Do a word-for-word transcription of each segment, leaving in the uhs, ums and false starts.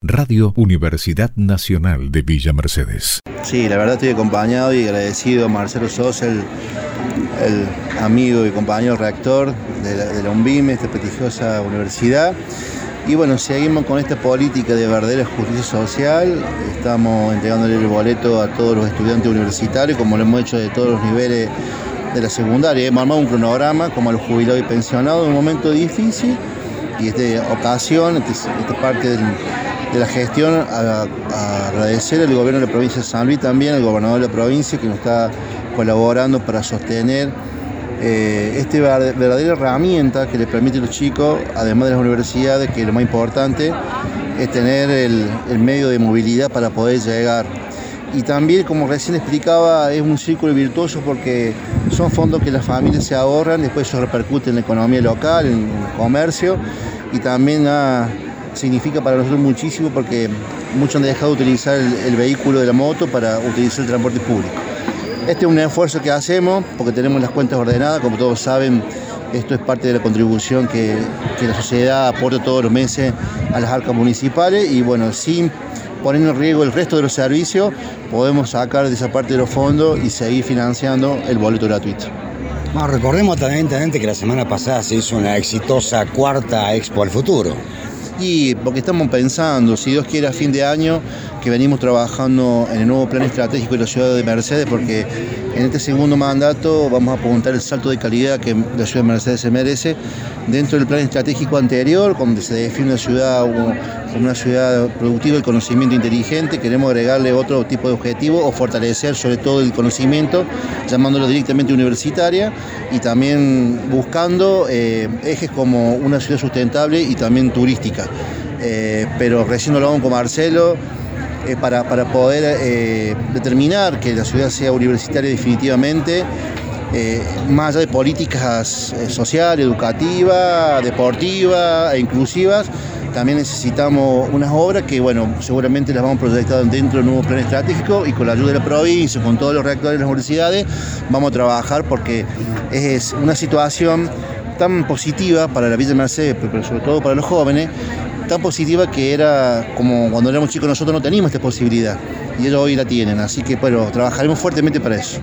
Radio Universidad Nacional de Villa Mercedes. Sí, la verdad estoy acompañado y agradecido a Marcelo Sosa, el, el amigo y compañero rector de la, de la UNVIME, esta prestigiosa universidad. Y bueno, seguimos con esta política de verdadera justicia social. Estamos entregándole el boleto a todos los estudiantes universitarios, como lo hemos hecho de todos los niveles de la secundaria. Hemos armado un cronograma como a los jubilados y pensionados en un momento difícil. Y esta ocasión, esta, esta parte del, de la gestión, a, a agradecer al gobierno de la provincia de San Luis, también al gobernador de la provincia, que nos está colaborando para sostener eh, esta verdadera herramienta que le permite a los chicos, además de las universidades, que lo más importante es tener el, el medio de movilidad para poder llegar. Y también, como recién explicaba, es un círculo virtuoso porque son fondos que las familias se ahorran, después eso repercute en la economía local, en el comercio, y también ah, significa para nosotros muchísimo porque muchos han dejado de utilizar el, el vehículo de la moto para utilizar el transporte público. Este es un esfuerzo que hacemos porque tenemos las cuentas ordenadas, como todos saben. Esto es parte de la contribución que, que la sociedad aporta todos los meses a las arcas municipales y bueno, sin poniendo en riesgo el resto de los servicios, podemos sacar de esa parte de los fondos y seguir financiando el boleto gratuito. Bueno, recordemos también, intendente, que la semana pasada se hizo una exitosa cuarta Expo al Futuro. Y porque estamos pensando, si Dios quiere, a fin de año, que venimos trabajando en el nuevo plan estratégico de la ciudad de Mercedes, porque en este segundo mandato vamos a apuntar el salto de calidad que la ciudad de Mercedes se merece. Dentro del plan estratégico anterior, donde se define una ciudad como una ciudad productiva del conocimiento inteligente, queremos agregarle otro tipo de objetivo o fortalecer sobre todo el conocimiento, llamándolo directamente universitaria y también buscando eh, ejes como una ciudad sustentable y también turística. Eh, pero recién lo hablamos con Marcelo, eh, para, para poder eh, determinar que la ciudad sea universitaria definitivamente, eh, más allá de políticas eh, sociales, educativas, deportivas e inclusivas, también necesitamos unas obras que, bueno, seguramente las vamos a proyectar dentro del nuevo plan estratégico y con la ayuda de la provincia, con todos los rectores de las universidades, vamos a trabajar porque es una situación tan positiva para la Villa de Mercedes, pero sobre todo para los jóvenes, tan positiva que era como cuando éramos chicos nosotros no teníamos esta posibilidad y ellos hoy la tienen, así que bueno, trabajaremos fuertemente para eso.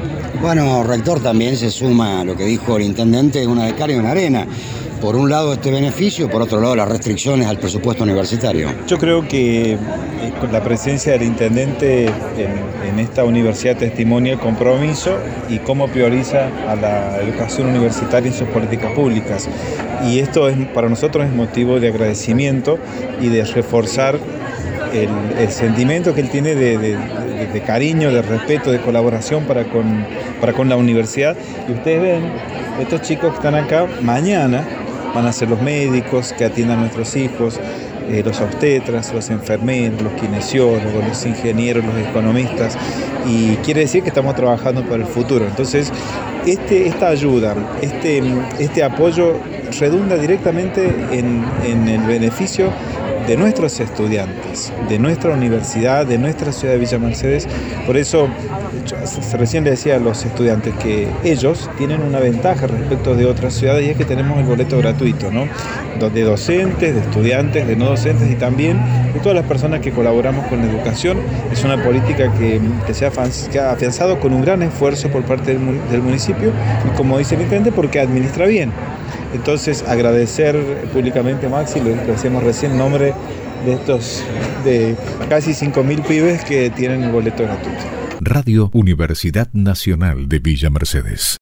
Bueno, rector, también se suma a lo que dijo el intendente, una de cal y una arena. Por un lado este beneficio, por otro lado las restricciones al presupuesto universitario. Yo creo que con la presencia del intendente en, en esta universidad testimonia el compromiso y cómo prioriza a la educación universitaria en sus políticas públicas. Y esto es, para nosotros es motivo de agradecimiento y de reforzar el, el sentimiento que él tiene de, de, de, de cariño, de respeto, de colaboración para con, para con la universidad. Y ustedes ven, estos chicos que están acá, mañana van a ser los médicos que atiendan a nuestros hijos, eh, los obstetras, los enfermeros, los kinesiólogos, los ingenieros, los economistas, y quiere decir que estamos trabajando para el futuro. Entonces, este, esta ayuda, este, este apoyo redunda directamente en, en el beneficio de nuestros estudiantes, de nuestra universidad, de nuestra ciudad de Villa Mercedes. Por eso, yo recién le decía a los estudiantes que ellos tienen una ventaja respecto de otras ciudades y es que tenemos el boleto gratuito, ¿no? De docentes, de estudiantes, de no docentes y también de todas las personas que colaboramos con la educación. Es una política que, que, se, ha, que ha afianzado con un gran esfuerzo por parte del, del municipio y, como dice el intendente, porque administra bien. Entonces, agradecer públicamente a Maxi, lo decíamos recién, en nombre de estos de casi cinco mil pibes que tienen el boleto gratuito. Radio Universidad Nacional de Villa Mercedes.